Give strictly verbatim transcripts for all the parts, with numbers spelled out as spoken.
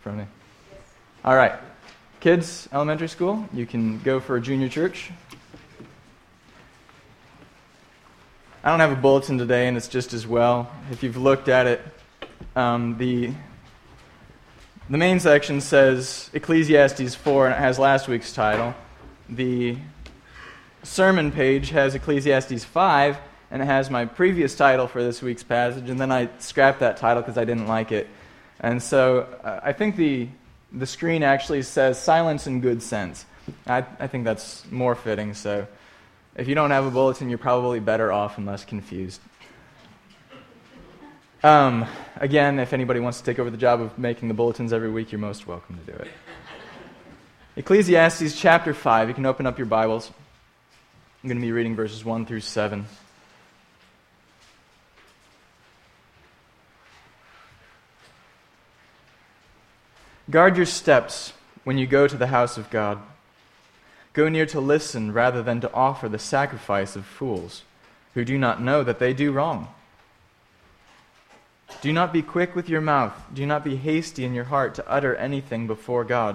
from me? All right. Kids, elementary school, you can go for a junior church. I don't have a bulletin today, and it's just as well. If you've looked at it, um, the the main section says Ecclesiastes four, and it has last week's title. The sermon page has Ecclesiastes five, and it has my previous title for this week's passage, and then I scrapped that title because I didn't like it. And so uh, I think the the screen actually says Silence and Good Sense. I, I think that's more fitting, so if you don't have a bulletin, you're probably better off and less confused. Um, again, if anybody wants to take over the job of making the bulletins every week, you're most welcome to do it. Ecclesiastes chapter five. You can open up your Bibles. I'm going to be reading verses one through seven. Guard your steps when you go to the house of God. Go near to listen rather than to offer the sacrifice of fools, who do not know that they do wrong. Do not be quick with your mouth. Do not be hasty in your heart to utter anything before God.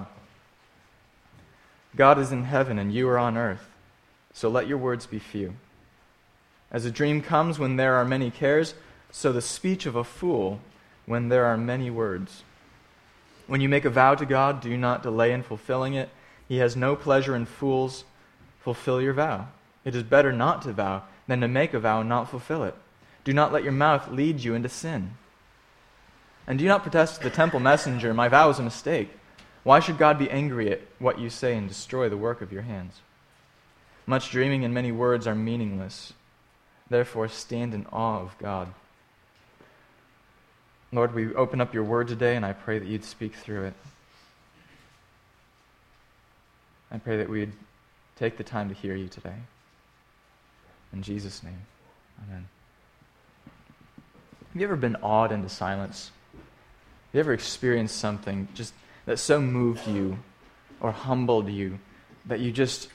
God is in heaven and you are on earth, so let your words be few. As a dream comes when there are many cares, so the speech of a fool when there are many words. When you make a vow to God, do not delay in fulfilling it. He has no pleasure in fools. Fulfill your vow. It is better not to vow than to make a vow and not fulfill it. Do not let your mouth lead you into sin. And do not protest to the temple messenger, my vow is a mistake. Why should God be angry at what you say and destroy the work of your hands? Much dreaming and many words are meaningless. Therefore stand in awe of God. Lord, we open up your word today, and I pray that you'd speak through it. I pray that we'd take the time to hear you today. In Jesus' name, amen. Have you ever been awed into silence? Have you ever experienced something just that so moved you or humbled you that you just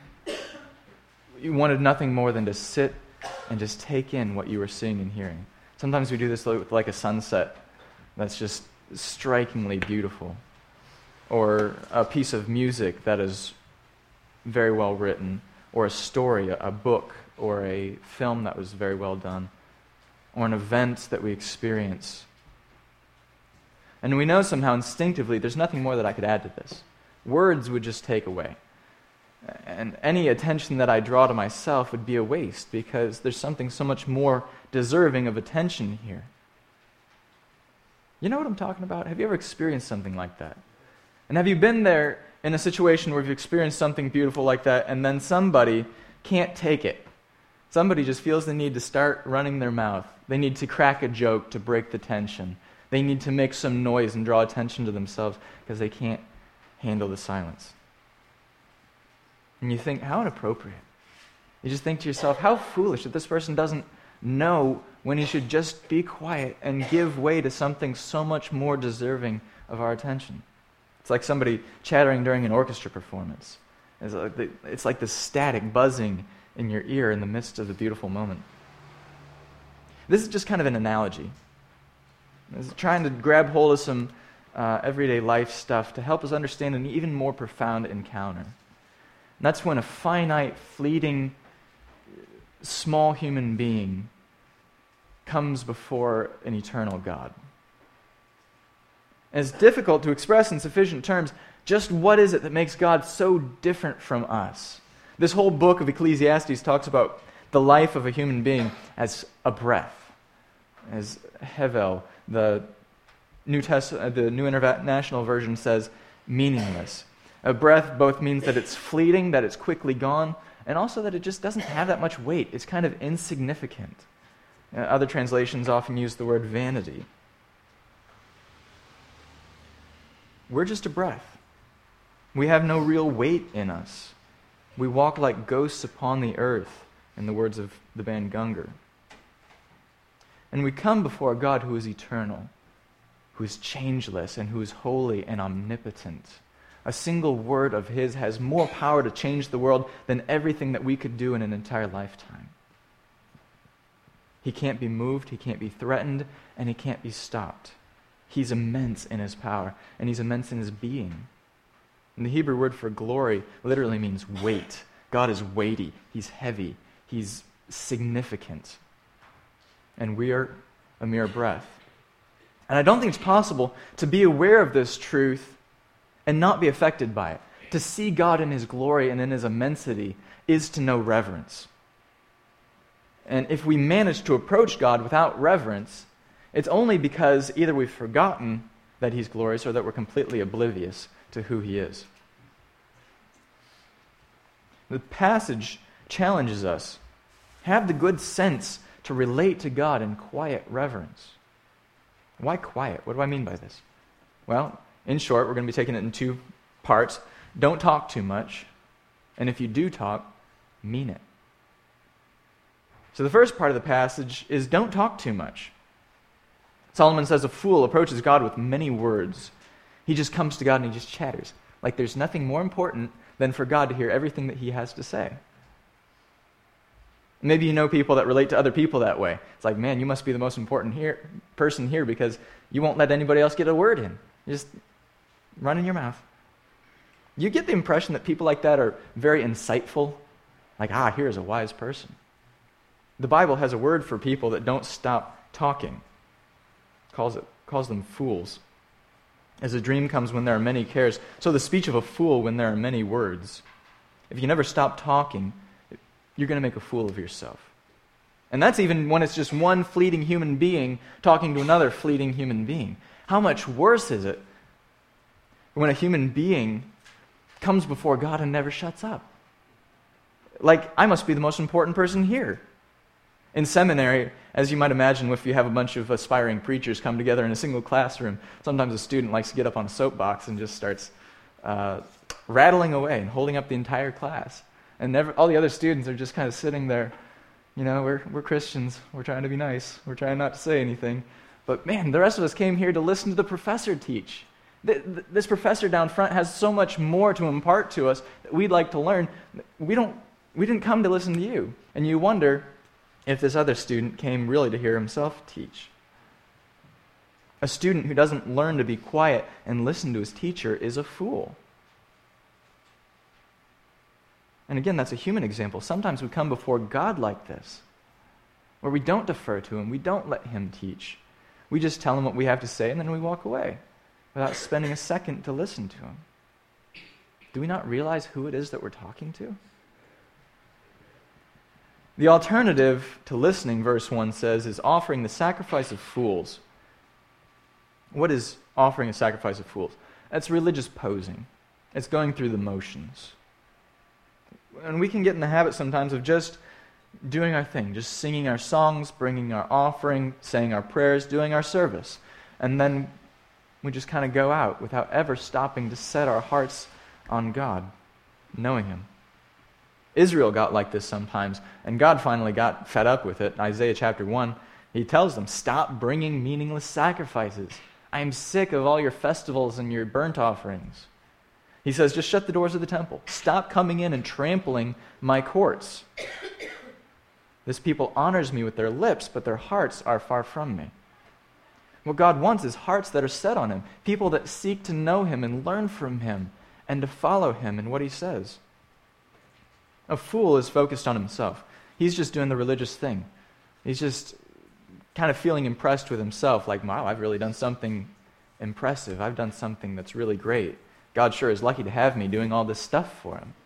you wanted nothing more than to sit and just take in what you were seeing and hearing? Sometimes we do this with like a sunset that's just strikingly beautiful, or a piece of music that is very well written, or a story, a book, or a film that was very well done, or an event that we experience. And we know somehow instinctively there's nothing more that I could add to this. Words would just take away. And any attention that I draw to myself would be a waste, because there's something so much more deserving of attention here. You know what I'm talking about? Have you ever experienced something like that? And have you been there in a situation where you've experienced something beautiful like that, and then somebody can't take it? Somebody just feels the need to start running their mouth. They need to crack a joke to break the tension. They need to make some noise and draw attention to themselves because they can't handle the silence. And you think, how inappropriate. You just think to yourself, how foolish that this person doesn't know when he should just be quiet and give way to something so much more deserving of our attention. It's like somebody chattering during an orchestra performance. It's like, the, it's like this static buzzing in your ear in the midst of the beautiful moment. This is just kind of an analogy. It's trying to grab hold of some uh, everyday life stuff to help us understand an even more profound encounter. And that's when a finite, fleeting, small human being comes before an eternal God. And it's difficult to express in sufficient terms just what is it that makes God so different from us. This whole book of Ecclesiastes talks about the life of a human being as a breath, as Hevel. The New Testament, the New International Version says meaningless. A breath both means that it's fleeting, that it's quickly gone, and also that it just doesn't have that much weight. It's kind of insignificant. Uh, other translations often use the word vanity. We're just a breath. We have no real weight in us. We walk like ghosts upon the earth, in the words of the band Gungor. And we come before a God who is eternal, who is changeless, and who is holy and omnipotent. A single word of his has more power to change the world than everything that we could do in an entire lifetime. He can't be moved, he can't be threatened, and he can't be stopped. He's immense in his power, and he's immense in his being. And the Hebrew word for glory literally means weight. God is weighty. He's heavy. He's significant. And we are a mere breath. And I don't think it's possible to be aware of this truth and not be affected by it. To see God in his glory and in his immensity is to know reverence. And if we manage to approach God without reverence, it's only because either we've forgotten that he's glorious or that we're completely oblivious to who he is. The passage challenges us. Have the good sense to relate to God in quiet reverence. Why quiet? What do I mean by this? Well, in short, we're going to be taking it in two parts. Don't talk too much, and if you do talk, mean it. So the first part of the passage is don't talk too much. Solomon says a fool approaches God with many words. He just comes to God and he just chatters. Like there's nothing more important than for God to hear everything that he has to say. Maybe you know people that relate to other people that way. It's like, man, you must be the most important here, person here because you won't let anybody else get a word in. You just run in your mouth. You get the impression that people like that are very insightful. Like, ah, here's a wise person. The Bible has a word for people that don't stop talking. It calls it calls them fools. As a dream comes when there are many cares, so the speech of a fool when there are many words. If you never stop talking, you're going to make a fool of yourself. And that's even when it's just one fleeting human being talking to another fleeting human being. How much worse is it when a human being comes before God and never shuts up? Like, I must be the most important person here. In seminary, as you might imagine, if you have a bunch of aspiring preachers come together in a single classroom, sometimes a student likes to get up on a soapbox and just starts uh, rattling away and holding up the entire class. And never, all the other students are just kind of sitting there. You know, we're we're Christians. We're trying to be nice. We're trying not to say anything. But man, the rest of us came here to listen to the professor teach. This professor down front has so much more to impart to us that we'd like to learn. We don't. We didn't come to listen to you. And you wonder if this other student came really to hear himself teach. A student who doesn't learn to be quiet and listen to his teacher is a fool. And again, that's a human example. Sometimes we come before God like this, where we don't defer to him. We don't let him teach. We just tell him what we have to say, and then we walk away without spending a second to listen to him. Do we not realize who it is that we're talking to? The alternative to listening, verse one says, is offering the sacrifice of fools. What is offering a sacrifice of fools? That's religious posing. It's going through the motions. And we can get in the habit sometimes of just doing our thing, just singing our songs, bringing our offering, saying our prayers, doing our service. And then we just kind of go out without ever stopping to set our hearts on God, knowing him. Israel got like this sometimes, and God finally got fed up with it. In Isaiah chapter one, he tells them, stop bringing meaningless sacrifices. I am sick of all your festivals and your burnt offerings. He says, just shut the doors of the temple. Stop coming in and trampling my courts. This people honors me with their lips, but their hearts are far from me. What God wants is hearts that are set on him, people that seek to know him and learn from him and to follow him in what he says. A fool is focused on himself. He's just doing the religious thing. He's just kind of feeling impressed with himself, like, wow, I've really done something impressive. I've done something that's really great. God sure is lucky to have me doing all this stuff for him.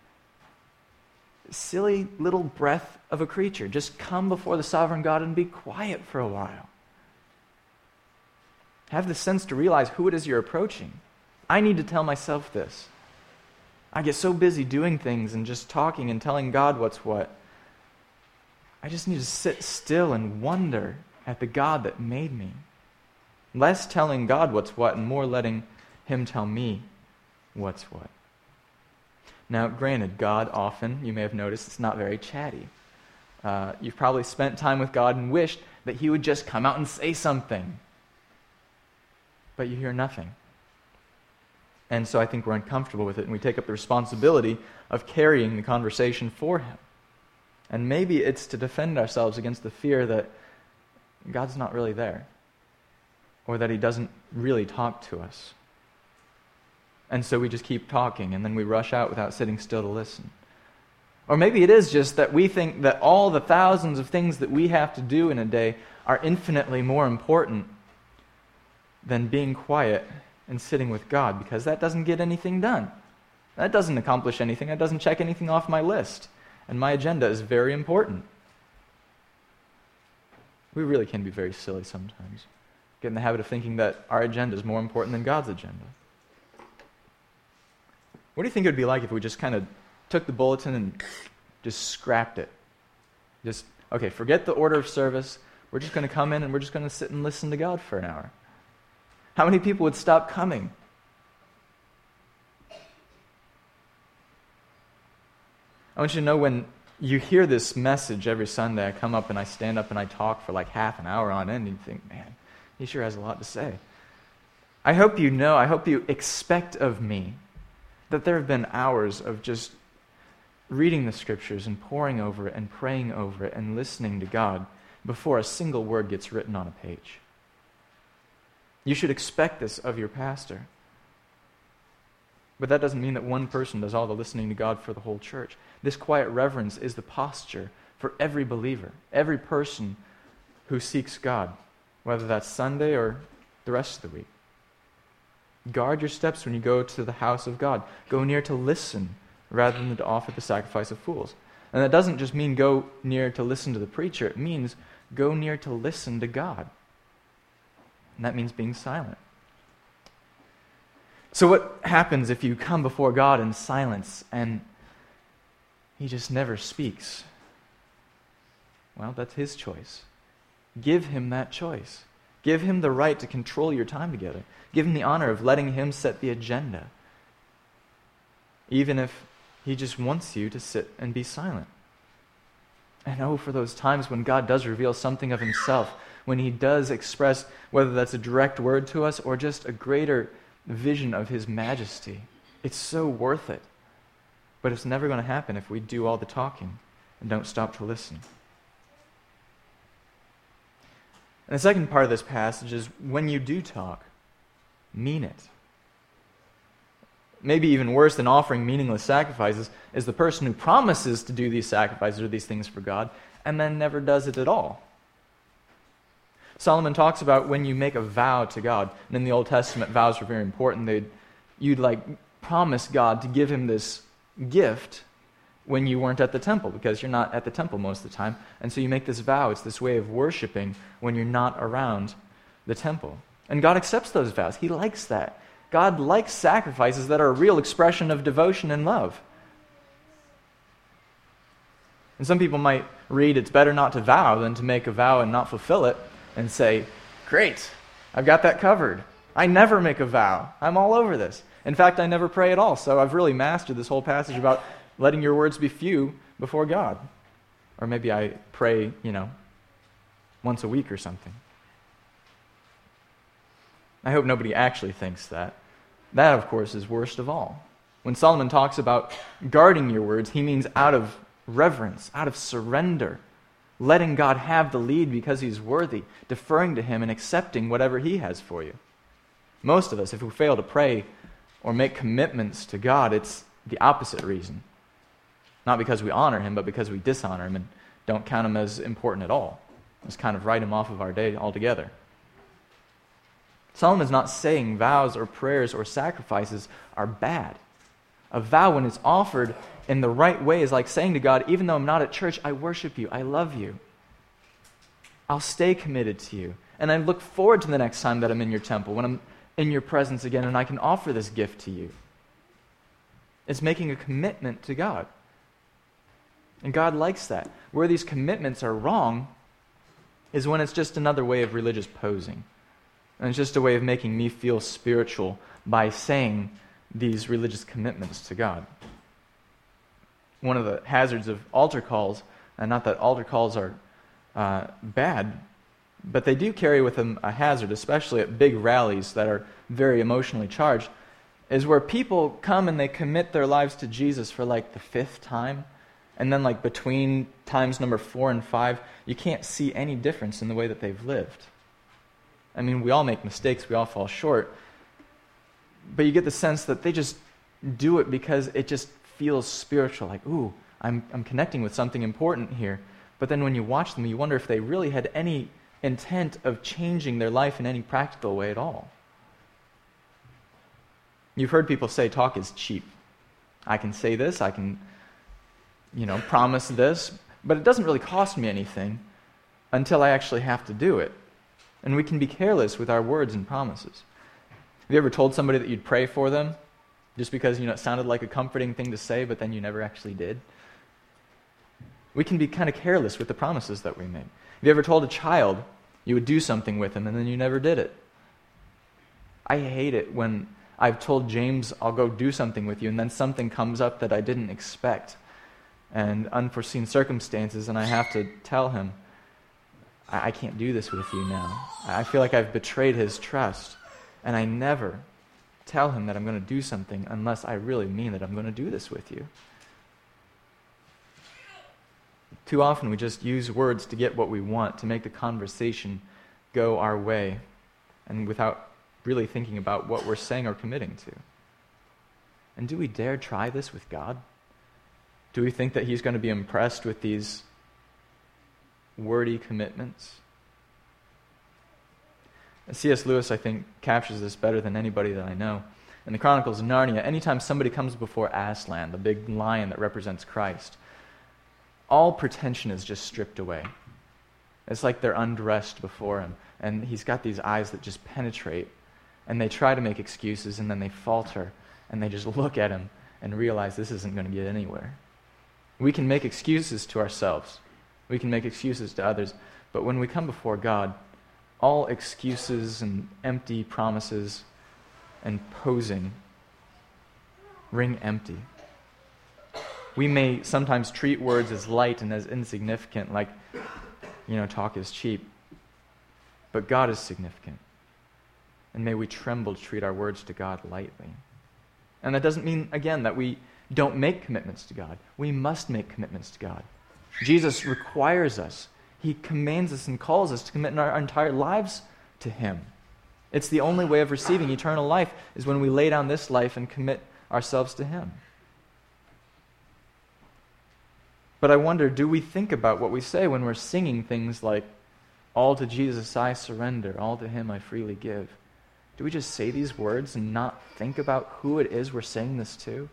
Silly little breath of a creature. Just come before the sovereign God and be quiet for a while. Have the sense to realize who it is you're approaching. I need to tell myself this. I get so busy doing things and just talking and telling God what's what. I just need to sit still and wonder at the God that made me. Less telling God what's what and more letting him tell me what's what. Now, granted, God often, you may have noticed, it's not very chatty. Uh, you've probably spent time with God and wished that he would just come out and say something. But you hear nothing. And so I think we're uncomfortable with it, and we take up the responsibility of carrying the conversation for him. And maybe it's to defend ourselves against the fear that God's not really there. or that he doesn't really talk to us. And so we just keep talking, and then we rush out without sitting still to listen. Or maybe it is just that we think that all the thousands of things that we have to do in a day are infinitely more important than being quiet and sitting with God, because that doesn't get anything done. That doesn't accomplish anything. That doesn't check anything off my list. And my agenda is very important. We really can be very silly sometimes. Get in the habit of thinking that our agenda is more important than God's agenda. What do you think it would be like if we just kind of took the bulletin and just scrapped it? Just, okay, forget the order of service. We're just going to come in and we're just going to sit and listen to God for an hour. How many people would stop coming? I want you to know, when you hear this message every Sunday, I come up and I stand up and I talk for like half an hour on end, and you think, man, he sure has a lot to say. I hope you know, I hope you expect of me that there have been hours of just reading the Scriptures and poring over it and praying over it and listening to God before a single word gets written on a page. You should expect this of your pastor. But that doesn't mean that one person does all the listening to God for the whole church. This quiet reverence is the posture for every believer, every person who seeks God, whether that's Sunday or the rest of the week. Guard your steps when you go to the house of God. Go near to listen rather than to offer the sacrifice of fools. And that doesn't just mean go near to listen to the preacher. It means go near to listen to God. And that means being silent. So what happens if you come before God in silence and he just never speaks? Well, that's his choice. Give him that choice. Give him the right to control your time together. Give him the honor of letting him set the agenda, even if he just wants you to sit and be silent. And oh, for those times when God does reveal something of himself, when he does express, whether that's a direct word to us or just a greater vision of his majesty. It's so worth it. But it's never going to happen if we do all the talking and don't stop to listen. And the second part of this passage is, when you do talk, mean it. Maybe even worse than offering meaningless sacrifices is the person who promises to do these sacrifices or these things for God and then never does it at all. Solomon talks about when you make a vow to God. And in the Old Testament, vows were very important. They'd, you'd like promise God to give him this gift when you weren't at the temple, because you're not at the temple most of the time. And so you make this vow. It's this way of worshiping when you're not around the temple. And God accepts those vows. He likes that. God likes sacrifices that are a real expression of devotion and love. And some people might read, it's better not to vow than to make a vow and not fulfill it, and say, great, I've got that covered. I never make a vow. I'm all over this. In fact, I never pray at all, so I've really mastered this whole passage about letting your words be few before God. Or maybe I pray, you know, once a week or something. I hope nobody actually thinks that. That, of course, is worst of all. When Solomon talks about guarding your words, he means out of reverence, out of surrender, letting God have the lead because he's worthy, deferring to him and accepting whatever he has for you. Most of us, if we fail to pray or make commitments to God, it's the opposite reason. Not because we honor him, but because we dishonor him and don't count him as important at all. Just kind of write him off of our day altogether. Solomon's not saying vows or prayers or sacrifices are bad. A vow, when it's offered in the right way, is like saying to God, even though I'm not at church, I worship you, I love you. I'll stay committed to you. And I look forward to the next time that I'm in your temple, when I'm in your presence again, and I can offer this gift to you. It's making a commitment to God. And God likes that. Where these commitments are wrong is when it's just another way of religious posing. And it's just a way of making me feel spiritual by saying these religious commitments to God. One of the hazards of altar calls, and not that altar calls are uh, bad, but they do carry with them a hazard, especially at big rallies that are very emotionally charged, is where people come and they commit their lives to Jesus for like the fifth time, and then like between times number four and five, you can't see any difference in the way that they've lived. I mean, we all make mistakes, we all fall short, but you get the sense that they just do it because it just feels spiritual, like, ooh, I'm, I'm connecting with something important here. But then when you watch them, you wonder if they really had any intent of changing their life in any practical way at all. You've heard people say talk is cheap. I can say this, I can, you know, promise this, but it doesn't really cost me anything until I actually have to do it. And we can be careless with our words and promises. Have you ever told somebody that you'd pray for them just because, you know, it sounded like a comforting thing to say, but then you never actually did? We can be kind of careless with the promises that we make. Have you ever told a child you would do something with them and then you never did it? I hate it when I've told James I'll go do something with you and then something comes up that I didn't expect and unforeseen circumstances, and I have to tell him, I, I can't do this with you now. I feel like I've betrayed his trust, and I never tell him that I'm going to do something unless I really mean that I'm going to do this with you. Too often we just use words to get what we want, to make the conversation go our way, and without really thinking about what we're saying or committing to. And do we dare try this with God? Do we think that He's going to be impressed with these wordy commitments? And C S Lewis, I think, captures this better than anybody that I know. In the Chronicles of Narnia, anytime somebody comes before Aslan, the big lion that represents Christ, all pretension is just stripped away. It's like they're undressed before him, and he's got these eyes that just penetrate, and they try to make excuses, and then they falter, and they just look at him and realize this isn't going to get anywhere. We can make excuses to ourselves. We can make excuses to others, but when we come before God, all excuses and empty promises and posing ring empty. We may sometimes treat words as light and as insignificant, like, you know, talk is cheap. But God is significant. And may we tremble to treat our words to God lightly. And that doesn't mean, again, that we don't make commitments to God. We must make commitments to God. Jesus requires us. He commands us and calls us to commit our entire lives to Him. It's the only way of receiving eternal life is when we lay down this life and commit ourselves to Him. But I wonder, do we think about what we say when we're singing things like, all to Jesus I surrender, all to Him I freely give? Do we just say these words and not think about who it is we're saying this to?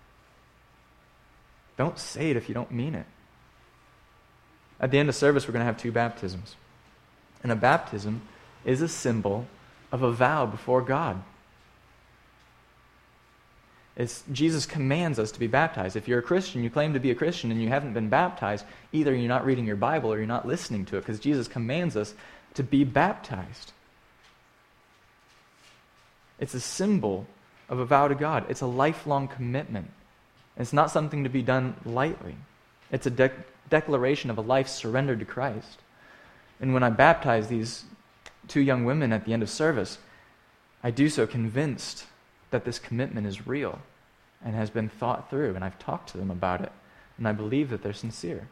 Don't say it if you don't mean it. At the end of service, we're going to have two baptisms. And a baptism is a symbol of a vow before God. It's, Jesus commands us to be baptized. If you're a Christian, you claim to be a Christian, and you haven't been baptized, either you're not reading your Bible or you're not listening to it, because Jesus commands us to be baptized. It's a symbol of a vow to God. It's a lifelong commitment. It's not something to be done lightly. It's a de- declaration of a life surrendered to Christ. And when I baptize these two young women at the end of service, I do so convinced that this commitment is real and has been thought through, and I've talked to them about it, and I believe that they're sincere.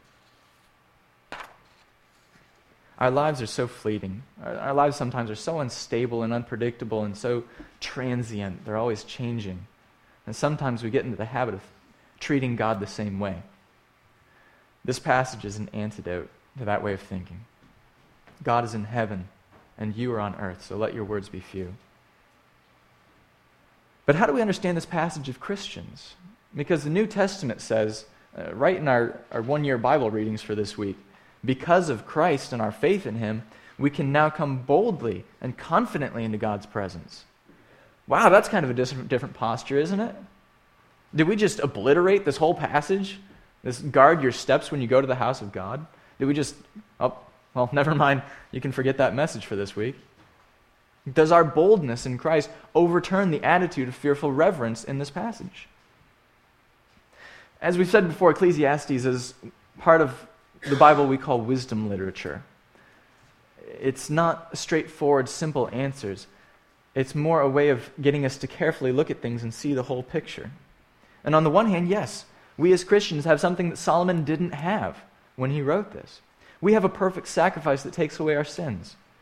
Our lives are so fleeting. Our, our lives sometimes are so unstable and unpredictable and so transient. They're always changing. And sometimes we get into the habit of treating God the same way. This passage is an antidote to that way of thinking. God is in heaven, and you are on earth, so let your words be few. But how do we understand this passage of Christians? Because the New Testament says, uh, right in our, our one-year Bible readings for this week, because of Christ and our faith in Him, we can now come boldly and confidently into God's presence. Wow, that's kind of a different, different posture, isn't it? Did we just obliterate this whole passage? This guard your steps when you go to the house of God? Did we just, oh, well, never mind. You can forget that message for this week. Does our boldness in Christ overturn the attitude of fearful reverence in this passage? As we've said before, Ecclesiastes is part of the Bible we call wisdom literature. It's not straightforward, simple answers. It's more a way of getting us to carefully look at things and see the whole picture. And on the one hand, yes, we as Christians have something that Solomon didn't have when he wrote this. We have a perfect sacrifice that takes away our sins.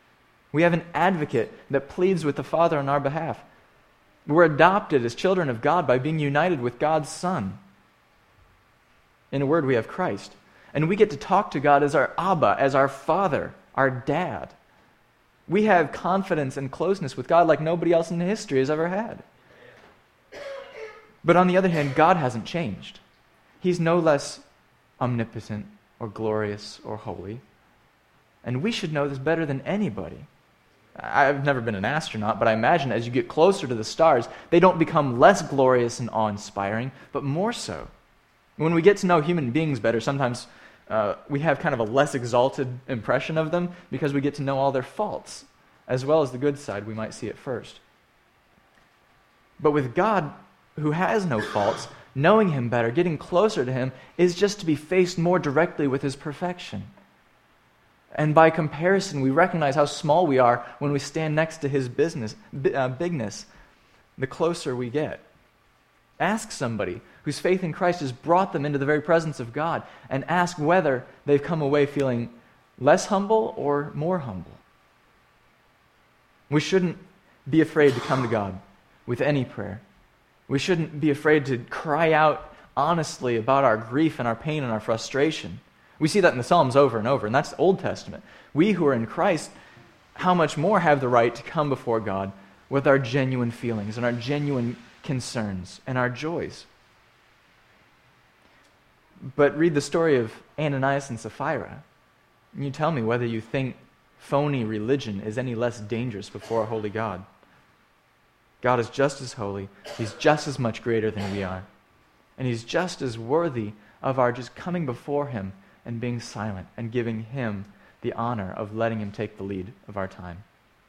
We have an advocate that pleads with the Father on our behalf. We're adopted as children of God by being united with God's Son. In a word, we have Christ. And we get to talk to God as our Abba, as our Father, our Dad. We have confidence and closeness with God like nobody else in history has ever had. But on the other hand, God hasn't changed. He's no less omnipotent or glorious or holy. And we should know this better than anybody. I've never been an astronaut, but I imagine as you get closer to the stars, they don't become less glorious and awe-inspiring, but more so. When we get to know human beings better, sometimes uh, we have kind of a less exalted impression of them because we get to know all their faults, as well as the good side we might see at first. But with God, who has no faults, knowing Him better, getting closer to Him, is just to be faced more directly with His perfection. And by comparison, we recognize how small we are when we stand next to His business, uh, bigness, the closer we get. Ask somebody whose faith in Christ has brought them into the very presence of God, and ask whether they've come away feeling less humble or more humble. We shouldn't be afraid to come to God with any prayer. We shouldn't be afraid to cry out honestly about our grief and our pain and our frustration. We see that in the Psalms over and over, and that's the Old Testament. We who are in Christ, how much more have the right to come before God with our genuine feelings and our genuine concerns and our joys. But read the story of Ananias and Sapphira, and you tell me whether you think phony religion is any less dangerous before a holy God. God is just as holy, He's just as much greater than we are, and He's just as worthy of our just coming before Him and being silent and giving Him the honor of letting Him take the lead of our time.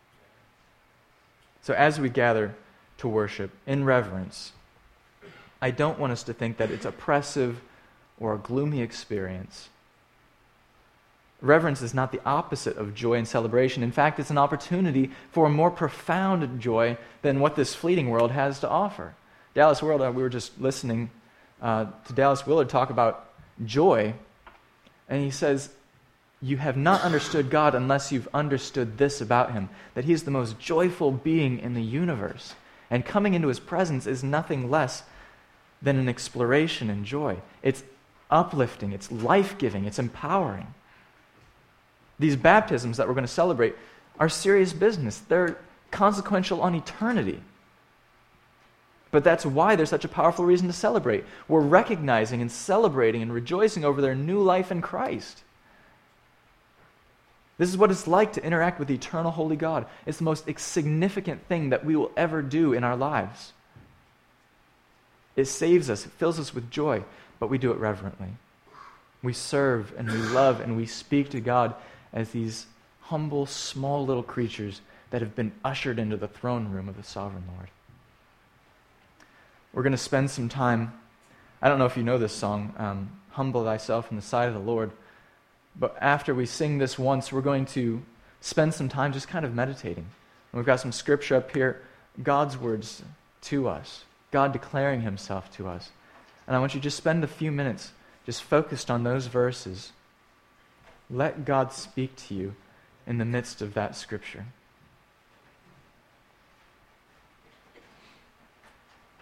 So as we gather to worship in reverence, I don't want us to think that it's oppressive or a gloomy experience. Reverence is not the opposite of joy and celebration. In fact, it's an opportunity for a more profound joy than what this fleeting world has to offer. Dallas Willard, we were just listening uh, to Dallas Willard talk about joy, and he says, you have not understood God unless you've understood this about Him, that He's the most joyful being in the universe. And coming into His presence is nothing less than an exploration in joy. It's uplifting, it's life-giving, it's empowering. These baptisms that we're going to celebrate are serious business. They're consequential on eternity. But that's why there's such a powerful reason to celebrate. We're recognizing and celebrating and rejoicing over their new life in Christ. This is what it's like to interact with the eternal holy God. It's the most significant thing that we will ever do in our lives. It saves us, it fills us with joy, but we do it reverently. We serve and we love and we speak to God as these humble, small little creatures that have been ushered into the throne room of the sovereign Lord. We're going to spend some time, I don't know if you know this song, um, Humble Thyself in the Sight of the Lord, but after we sing this once, we're going to spend some time just kind of meditating. And we've got some scripture up here, God's words to us, God declaring Himself to us. And I want you to just spend a few minutes just focused on those verses. Let God speak to you in the midst of that scripture.